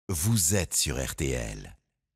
vous êtes sur RTL.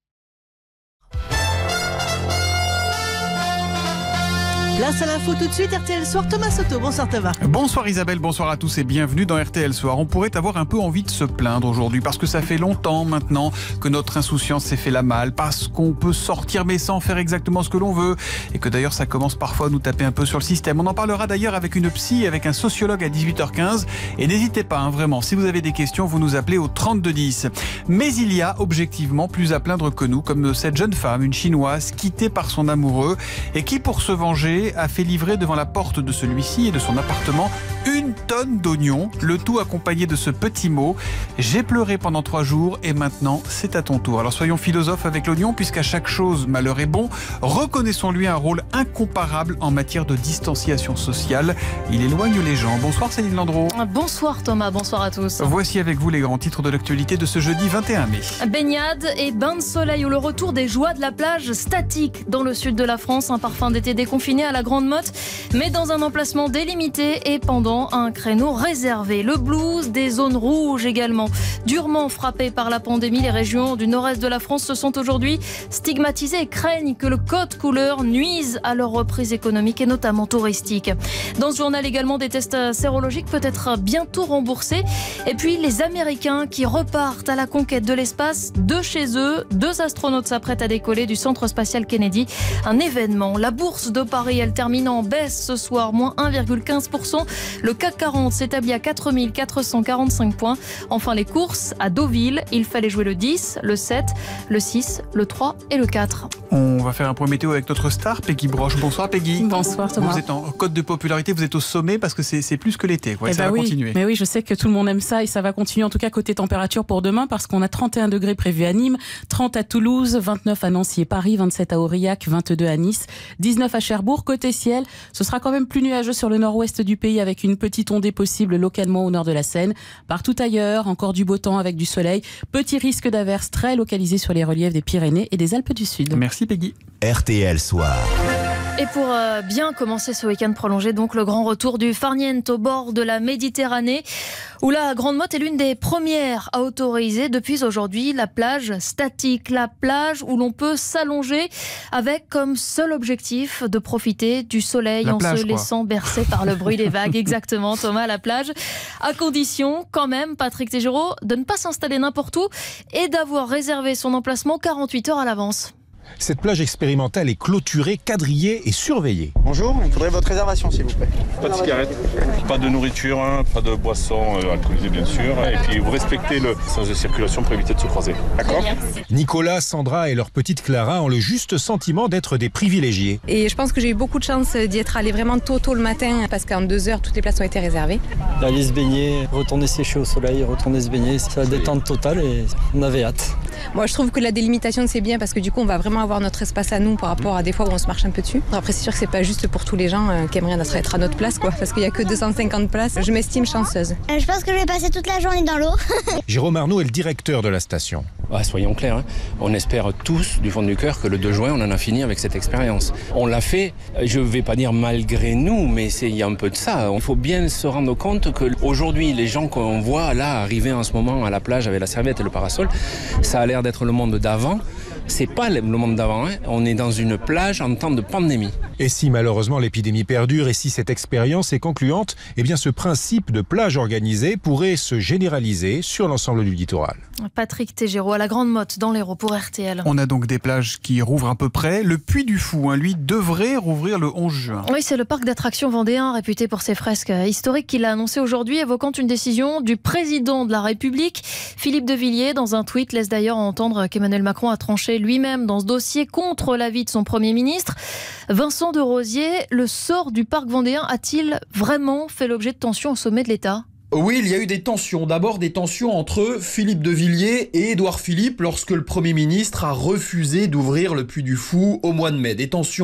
Place à l'info tout de suite, RTL Soir, Thomas Soto. Bonsoir Thomas. Bonsoir Isabelle, bonsoir à tous et bienvenue dans RTL Soir. On pourrait avoir un peu envie de se plaindre aujourd'hui parce que ça fait longtemps maintenant que notre insouciance s'est fait la malle, parce qu'on peut sortir mais sans faire exactement ce que l'on veut et que d'ailleurs ça commence parfois à nous taper un peu sur le système. On en parlera d'ailleurs avec une psy et avec un sociologue à 18h15 et n'hésitez pas, vraiment, si vous avez des questions, vous nous appelez au 3210. Mais il y a objectivement plus à plaindre que nous, comme cette jeune femme, une chinoise, quittée par son amoureux et qui, pour se venger, a fait livrer devant la porte de celui-ci et de son appartement 1 tonne d'oignons, le tout accompagné de ce petit mot: j'ai pleuré pendant 3 jours et maintenant c'est à ton tour. Alors soyons philosophes avec l'oignon, puisqu'à chaque chose malheur est bon. Reconnaissons-lui un rôle incomparable en matière de distanciation sociale. Il éloigne les gens. Bonsoir Céline Landreau. Bonsoir Thomas, bonsoir à tous. Voici avec vous les grands titres de l'actualité de ce jeudi 21 mai. Baignade et bain de soleil ou le retour des joies de la plage statique dans le sud de la France. Un parfum d'été déconfiné à la Grande Motte, mais dans un emplacement délimité et pendant un créneau réservé. Le blues des zones rouges également. Durement frappées par la pandémie, les régions du nord-est de la France se sont aujourd'hui stigmatisées et craignent que le code couleur nuise à leur reprise économique et notamment touristique. Dans ce journal également, des tests sérologiques peut-être bientôt remboursés. Et puis les Américains qui repartent à la conquête de l'espace de chez eux. 2 astronautes s'apprêtent à décoller du centre spatial Kennedy. Un événement. La bourse de Paris, elle termine en baisse ce soir, moins 1,15%. Le CAC 40 s'établit à 4 445 points. Enfin, les courses à Deauville, il fallait jouer le 10, le 7, le 6, le 3 et le 4. On va faire un point météo avec notre star, Peggy Broche. Bonsoir Peggy. Bonsoir Thomas. Vous êtes en cote de popularité, vous êtes au sommet parce que c'est plus que l'été. Et ça va continuer. Mais oui, je sais que tout le monde aime ça et ça va continuer, en tout cas côté température pour demain, parce qu'on a 31 degrés prévus à Nîmes, 30 à Toulouse, 29 à Nancy et Paris, 27 à Aurillac, 22 à Nice, 19 à Cherbourg. Côté ciel, ce sera quand même plus nuageux sur le nord-ouest du pays avec une petite ondée possible localement au nord de la Seine. Partout ailleurs, encore du beau temps avec du soleil. Petit risque d'averses très localisé sur les reliefs des Pyrénées et des Alpes du Sud. Merci Peggy. RTL Soir. Et pour bien commencer ce week-end prolongé, donc le grand retour du Farniente au bord de la Méditerranée, où la Grande Motte est l'une des premières à autoriser depuis aujourd'hui la plage statique, la plage où l'on peut s'allonger avec comme seul objectif de profiter du soleil en se laissant bercer par le bruit des vagues. Exactement, Thomas, la plage, à condition quand même, Patrick Tégéraud, de ne pas s'installer n'importe où et d'avoir réservé son emplacement 48 heures à l'avance. Cette plage expérimentale est clôturée, quadrillée et surveillée. Bonjour, il faudrait votre réservation s'il vous plaît. Pas de cigarette, pas de nourriture, pas de boisson alcoolisée bien sûr. Et puis vous respectez le sens de circulation pour éviter de se croiser. D'accord ? Nicolas, Sandra et leur petite Clara ont le juste sentiment d'être des privilégiés. Et je pense que j'ai eu beaucoup de chance d'y être allé vraiment tôt le matin parce qu'en 2 heures, toutes les places ont été réservées. D'aller se baigner, retourner sécher au soleil, retourner se baigner, c'est la détente totale et on avait hâte. Moi, je trouve que la délimitation, c'est bien parce que du coup, on va vraiment avoir notre espace à nous par rapport à des fois où on se marche un peu dessus. Après, c'est sûr que c'est pas juste pour tous les gens qui aimeraient être à notre place, quoi, parce qu'il y a que 250 places. Je m'estime chanceuse. Je pense que je vais passer toute la journée dans l'eau. Jérôme Arnaud est le directeur de la station. Soyons clairs, on espère tous du fond du cœur que le 2 juin, on en a fini avec cette expérience. On l'a fait, je ne vais pas dire malgré nous, mais il y a un peu de ça. Il faut bien se rendre compte qu'aujourd'hui, les gens qu'on voit là arriver en ce moment à la plage avec la serviette et le parasol, ça a l'air d'être le monde d'avant. C'est pas le monde d'avant, on est dans une plage en temps de pandémie. Et si malheureusement l'épidémie perdure et si cette expérience est concluante, eh bien ce principe de plage organisée pourrait se généraliser sur l'ensemble du littoral. Patrick Tégéraud à la Grande Motte dans l'Hérault pour RTL. On a donc des plages qui rouvrent à peu près. Le Puy du Fou, lui, devrait rouvrir le 11 juin. Oui, c'est le parc d'attractions vendéen réputé pour ses fresques historiques qu'il a annoncé aujourd'hui, évoquant une décision du président de la République. Philippe de Villiers, dans un tweet, laisse d'ailleurs entendre qu'Emmanuel Macron a tranché lui-même dans ce dossier contre l'avis de son Premier ministre. Vincent de Rosier, le sort du parc vendéen a-t-il vraiment fait l'objet de tensions au sommet de l'État ? Oui, il y a eu des tensions. D'abord des tensions entre Philippe de Villiers et Édouard Philippe lorsque le Premier ministre a refusé d'ouvrir le Puy du Fou au mois de mai. Des tensions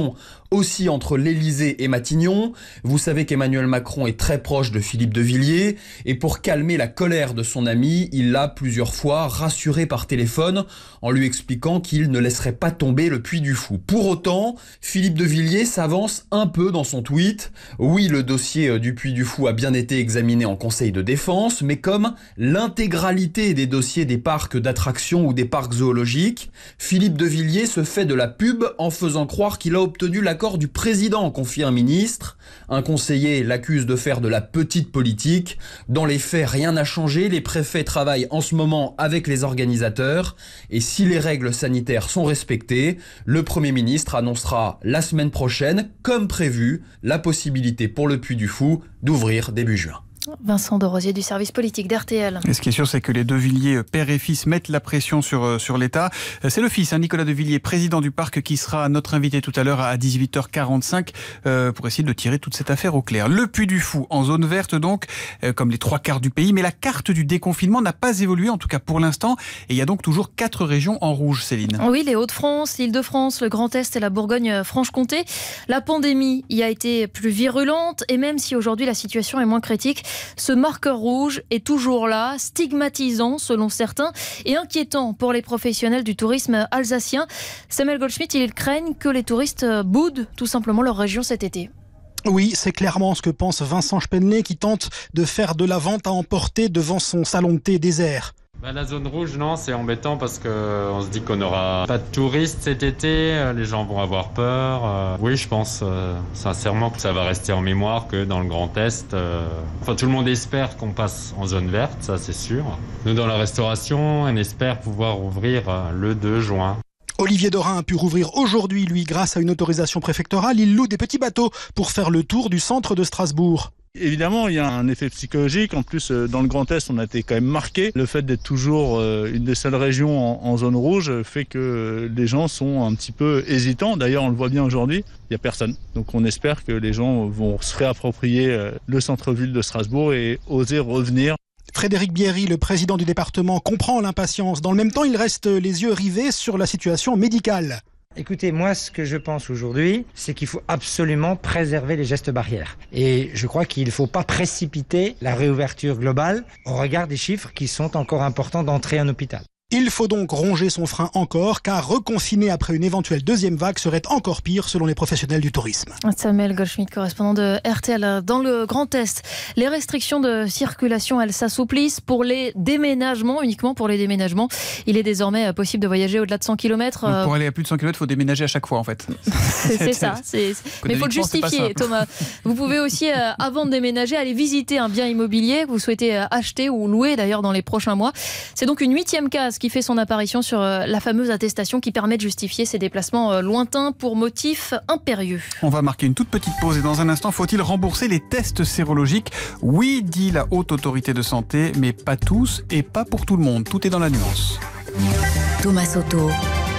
aussi entre l'Élysée et Matignon. Vous savez qu'Emmanuel Macron est très proche de Philippe de Villiers et pour calmer la colère de son ami, il l'a plusieurs fois rassuré par téléphone en lui expliquant qu'il ne laisserait pas tomber le Puy du Fou. Pour autant, Philippe de Villiers s'avance un peu dans son tweet. Oui, le dossier du Puy du Fou a bien été examiné en Conseil de défense, mais comme l'intégralité des dossiers des parcs d'attractions ou des parcs zoologiques, Philippe de Villiers se fait de la pub en faisant croire qu'il a obtenu l'accord du président, confie un ministre. Un conseiller l'accuse de faire de la petite politique. Dans les faits, rien n'a changé. Les préfets travaillent en ce moment avec les organisateurs. Et si les règles sanitaires sont respectées, le Premier ministre annoncera la semaine prochaine, comme prévu, la possibilité pour le Puy du Fou d'ouvrir début juin. Vincent de Rosier du service politique d'RTL. Et ce qui est sûr, c'est que les de Villiers, père et fils, mettent la pression sur l'État. C'est le fils, Nicolas de Villiers, président du parc, qui sera notre invité tout à l'heure à 18h45 pour essayer de tirer toute cette affaire au clair. Le Puy du Fou en zone verte donc, comme les 3/4 du pays, mais la carte du déconfinement n'a pas évolué, en tout cas pour l'instant, et il y a donc toujours 4 régions en rouge, Céline. Oui, les Hauts-de-France, l'Île-de-France, le Grand Est et la Bourgogne-Franche-Comté. La pandémie y a été plus virulente et même si aujourd'hui la situation est moins critique, ce marqueur rouge est toujours là, stigmatisant selon certains et inquiétant pour les professionnels du tourisme alsacien. Samuel Goldschmidt, ils craignent que les touristes boudent tout simplement leur région cet été. Oui, c'est clairement ce que pense Vincent Spenley qui tente de faire de la vente à emporter devant son salon de thé désert. La zone rouge, non, c'est embêtant parce qu'on se dit qu'on n'aura pas de touristes cet été, les gens vont avoir peur. Oui, je pense sincèrement que ça va rester en mémoire que dans le Grand Est. Enfin, tout le monde espère qu'on passe en zone verte, ça c'est sûr. Nous, dans la restauration, on espère pouvoir ouvrir le 2 juin. Olivier Dorin a pu rouvrir aujourd'hui, lui, grâce à une autorisation préfectorale. Il loue des petits bateaux pour faire le tour du centre de Strasbourg. Évidemment, il y a un effet psychologique. En plus, dans le Grand Est, on a été quand même marqué. Le fait d'être toujours une des seules régions en zone rouge fait que les gens sont un petit peu hésitants. D'ailleurs, on le voit bien aujourd'hui, il n'y a personne. Donc on espère que les gens vont se réapproprier le centre-ville de Strasbourg et oser revenir. Frédéric Bierry, le président du département, comprend l'impatience. Dans le même temps, il reste les yeux rivés sur la situation médicale. Écoutez, moi, ce que je pense aujourd'hui, c'est qu'il faut absolument préserver les gestes barrières. Et je crois qu'il ne faut pas précipiter la réouverture globale au regard des chiffres qui sont encore importants d'entrée en hôpital. Il faut donc ronger son frein encore, car reconfiner après une éventuelle deuxième vague serait encore pire selon les professionnels du tourisme. Samuel Goldschmidt, correspondant de RTL. Dans le Grand Est, les restrictions de circulation, elles s'assouplissent pour les déménagements, uniquement pour les déménagements. Il est désormais possible de voyager au-delà de 100 km. Donc pour aller à plus de 100 km, il faut déménager à chaque fois en fait. C'est ça. Mais il faut le justifier, Thomas. Vous pouvez aussi, avant de déménager, aller visiter un bien immobilier que vous souhaitez acheter ou louer d'ailleurs dans les prochains mois. C'est donc une 8e case qui fait son apparition sur la fameuse attestation qui permet de justifier ses déplacements lointains pour motifs impérieux. On va marquer une toute petite pause et dans un instant, faut-il rembourser les tests sérologiques ? Oui, dit la Haute Autorité de Santé, mais pas tous et pas pour tout le monde. Tout est dans la nuance. Thomas Soto,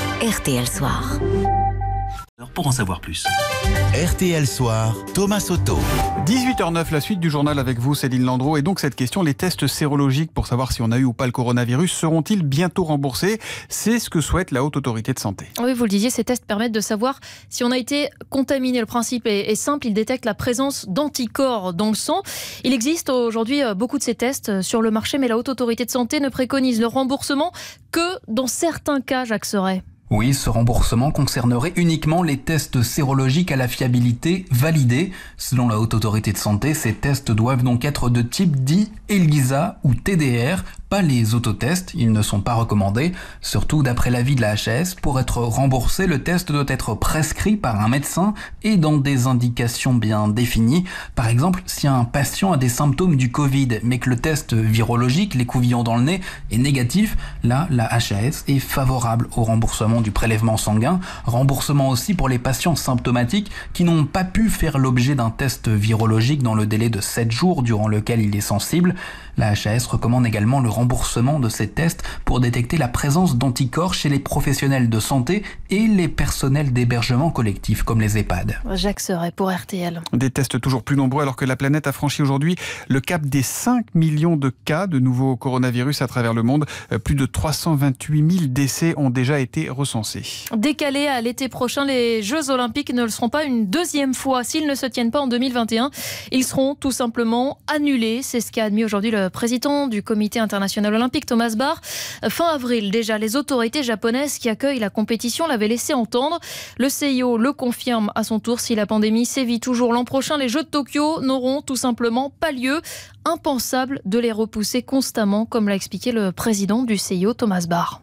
RTL Soir. Pour en savoir plus. RTL Soir, Thomas Soto. 18h09, la suite du journal avec vous, Céline Landreau. Et donc cette question, les tests sérologiques pour savoir si on a eu ou pas le coronavirus seront-ils bientôt remboursés ? C'est ce que souhaite la Haute Autorité de Santé. Oui, vous le disiez, ces tests permettent de savoir si on a été contaminé. Le principe est simple, ils détectent la présence d'anticorps dans le sang. Il existe aujourd'hui beaucoup de ces tests sur le marché, mais la Haute Autorité de Santé ne préconise le remboursement que dans certains cas, Jacques Serret. Oui, ce remboursement concernerait uniquement les tests sérologiques à la fiabilité validée. Selon la Haute Autorité de Santé, ces tests doivent donc être de type dit ELISA ou TDR, pas les autotests, ils ne sont pas recommandés. Surtout d'après l'avis de la HAS, pour être remboursé, le test doit être prescrit par un médecin et dans des indications bien définies. Par exemple, si un patient a des symptômes du Covid, mais que le test virologique, l'écouvillon dans le nez, est négatif, là, la HAS est favorable au remboursement du prélèvement sanguin. Remboursement aussi pour les patients symptomatiques qui n'ont pas pu faire l'objet d'un test virologique dans le délai de 7 jours durant lequel il est sensible. La HAS recommande également le remboursement de ces tests pour détecter la présence d'anticorps chez les professionnels de santé et les personnels d'hébergement collectif comme les EHPAD. Jacques Serret pour RTL. Des tests toujours plus nombreux alors que la planète a franchi aujourd'hui le cap des 5 millions de cas de nouveaux coronavirus à travers le monde. Plus de 328 000 décès ont déjà été recensés. Décalés à l'été prochain, les Jeux Olympiques ne le seront pas une deuxième fois. S'ils ne se tiennent pas en 2021, ils seront tout simplement annulés. C'est ce qu'a admis aujourd'hui le président du Comité international olympique, Thomas Bach. Fin avril, déjà, les autorités japonaises qui accueillent la compétition l'avaient laissé entendre. Le CIO le confirme à son tour. Si la pandémie sévit toujours l'an prochain, les Jeux de Tokyo n'auront tout simplement pas lieu. Impensable de les repousser constamment, comme l'a expliqué le président du CIO, Thomas Bach.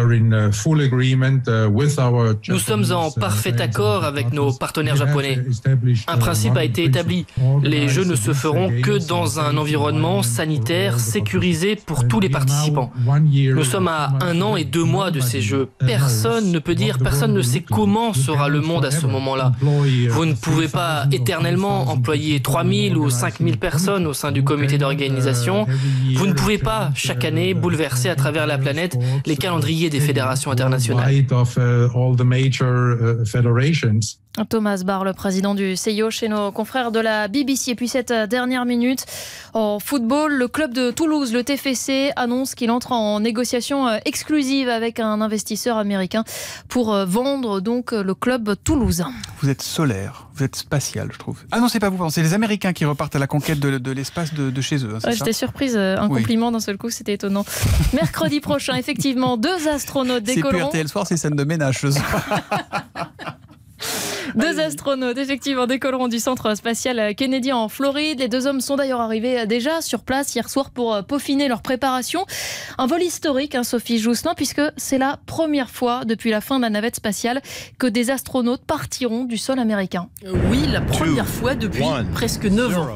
Nous sommes en parfait accord avec nos partenaires japonais. Un principe a été établi. Les Jeux ne se feront que dans un environnement sanitaire sécurisé pour tous les participants. Nous sommes à 1 an et 2 mois de ces Jeux. Personne ne peut dire, personne ne sait comment sera le monde à ce moment-là. Vous ne pouvez pas éternellement employer 3000 ou 5000 personnes au sein du comité d'organisation. Vous ne pouvez pas, chaque année, bouleverser à travers la planète les calendriers des fédérations internationales. Thomas Bach, le président du CIO, chez nos confrères de la BBC. Et puis cette dernière minute, en football, le club de Toulouse, le TFC, annonce qu'il entre en négociation exclusive avec un investisseur américain pour vendre donc le club toulousain. Vous êtes solaire, vous êtes spatial, je trouve. Ah non, c'est pas vous, c'est les Américains qui repartent à la conquête de l'espace de chez eux. Hein, j'étais surprise, un compliment d'un seul coup, c'était étonnant. Mercredi prochain, effectivement, 2 astronautes décolleront. C'est plus RTL Soir, c'est scène de ménage ce soir. 2 astronautes, effectivement, décolleront du centre spatial Kennedy en Floride. Les 2 hommes sont d'ailleurs arrivés déjà sur place hier soir pour peaufiner leur préparation. Un vol historique, Sophie Jousselin, puisque c'est la première fois depuis la fin de la navette spatiale que des astronautes partiront du sol américain. Oui, la première fois depuis presque 9 ans.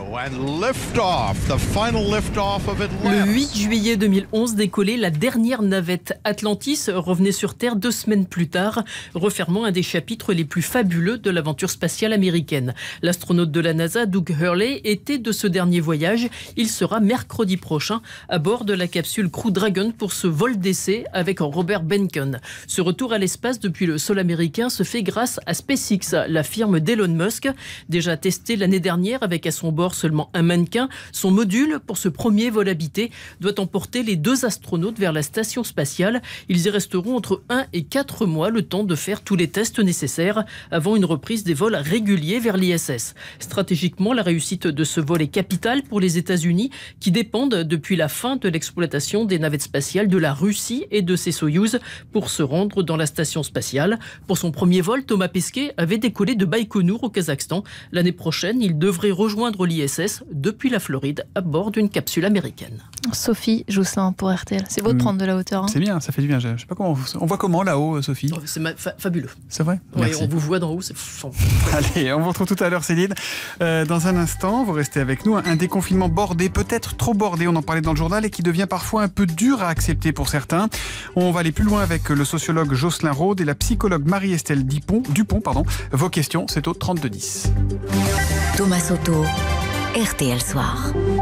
Le 8 juillet 2011 décollait la dernière navette. Atlantis revenait sur Terre 2 semaines plus tard, refermant un des chapitres les plus fabuleux de l'aventure spatiale américaine. L'astronaute de la NASA, Doug Hurley, était de ce dernier voyage. Il sera mercredi prochain à bord de la capsule Crew Dragon pour ce vol d'essai avec Robert Behnken. Ce retour à l'espace depuis le sol américain se fait grâce à SpaceX, la firme d'Elon Musk. Déjà testé l'année dernière avec à son bord seulement un mannequin, son module pour ce premier vol habité doit emporter les 2 astronautes vers la station spatiale. Ils y resteront entre 1 et 4 mois, le temps de faire tous les tests nécessaires avant une reprise des vols réguliers vers l'ISS. Stratégiquement, la réussite de ce vol est capitale pour les États-Unis qui dépendent depuis la fin de l'exploitation des navettes spatiales de la Russie et de ses Soyouz pour se rendre dans la station spatiale. Pour son premier vol, Thomas Pesquet avait décollé de Baïkonour au Kazakhstan. L'année prochaine, il devrait rejoindre l'ISS depuis la Floride à bord d'une capsule américaine. Sophie Jousselin pour RTL. C'est beau de prendre de la hauteur. C'est bien, ça fait du bien. Je sais pas comment on voit comment là-haut, Sophie. C'est fabuleux. C'est vrai. Oui, on vous voit d'en haut, c'est Allez, on vous retrouve tout à l'heure, Céline. Dans un instant, vous restez avec nous. Un déconfinement bordé, peut-être trop bordé, on en parlait dans le journal, et qui devient parfois un peu dur à accepter pour certains. On va aller plus loin avec le sociologue Jocelyn Rode et la psychologue Marie-Estelle Dupont. Vos questions, c'est au 3210. Thomas Soto, RTL Soir.